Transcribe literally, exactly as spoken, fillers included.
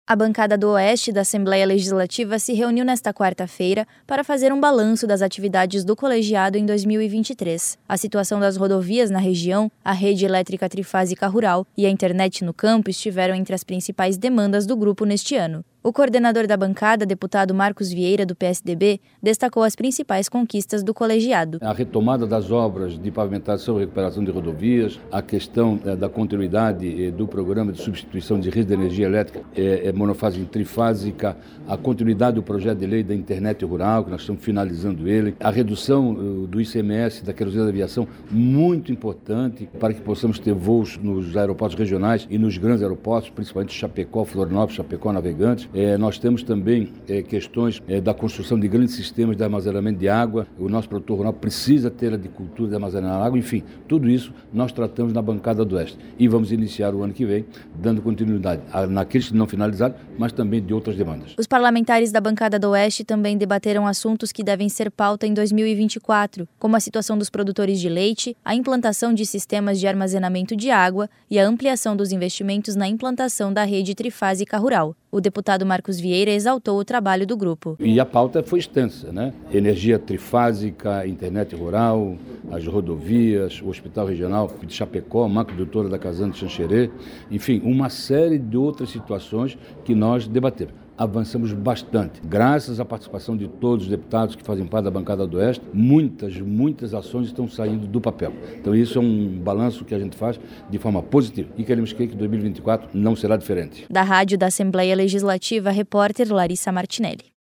A bancada do Oeste da Assembleia Legislativa se reuniu nesta quarta-feira para fazer um balanço das atividades do colegiado em dois mil e vinte e três. A situação das rodovias na região, a rede elétrica trifásica rural e a internet no campo estiveram entre as principais demandas do grupo neste ano. O coordenador da bancada, deputado Marcos Vieira, do P S D B, destacou as principais conquistas do colegiado. A retomada das obras de pavimentação e recuperação de rodovias, a questão eh, da continuidade eh, do programa de substituição de rede de energia elétrica eh, monofásica e trifásica, a continuidade do projeto de lei da internet rural, que nós estamos finalizando ele, a redução uh, do I C M S, da querosene da aviação, muito importante para que possamos ter voos nos aeroportos regionais e nos grandes aeroportos, principalmente Chapecó, Florianópolis, Chapecó, Navegantes. É, nós temos também é, questões é, da construção de grandes sistemas de armazenamento de água. O nosso produtor rural precisa ter a de cultura de armazenar água. Enfim, tudo isso nós tratamos na bancada do Oeste. E vamos iniciar o ano que vem, dando continuidade naqueles que não finalizaram, mas também de outras demandas. Os parlamentares da bancada do Oeste também debateram assuntos que devem ser pauta em dois mil e vinte e quatro, como a situação dos produtores de leite, a implantação de sistemas de armazenamento de água e a ampliação dos investimentos na implantação da rede trifásica rural. O deputado Marcos Vieira exaltou o trabalho do grupo. E a pauta foi extensa, né? Energia trifásica, internet rural, as rodovias, o Hospital Regional de Chapecó, macroindutora da Casana de Xanxerê, enfim, uma série de outras situações que nós debatemos. Avançamos bastante. Graças à participação de todos os deputados que fazem parte da bancada do Oeste, muitas, muitas ações estão saindo do papel. Então isso é um balanço que a gente faz de forma positiva e queremos crer que dois mil e vinte e quatro não será diferente. Da Rádio da Assembleia Legislativa, repórter Larissa Martinelli.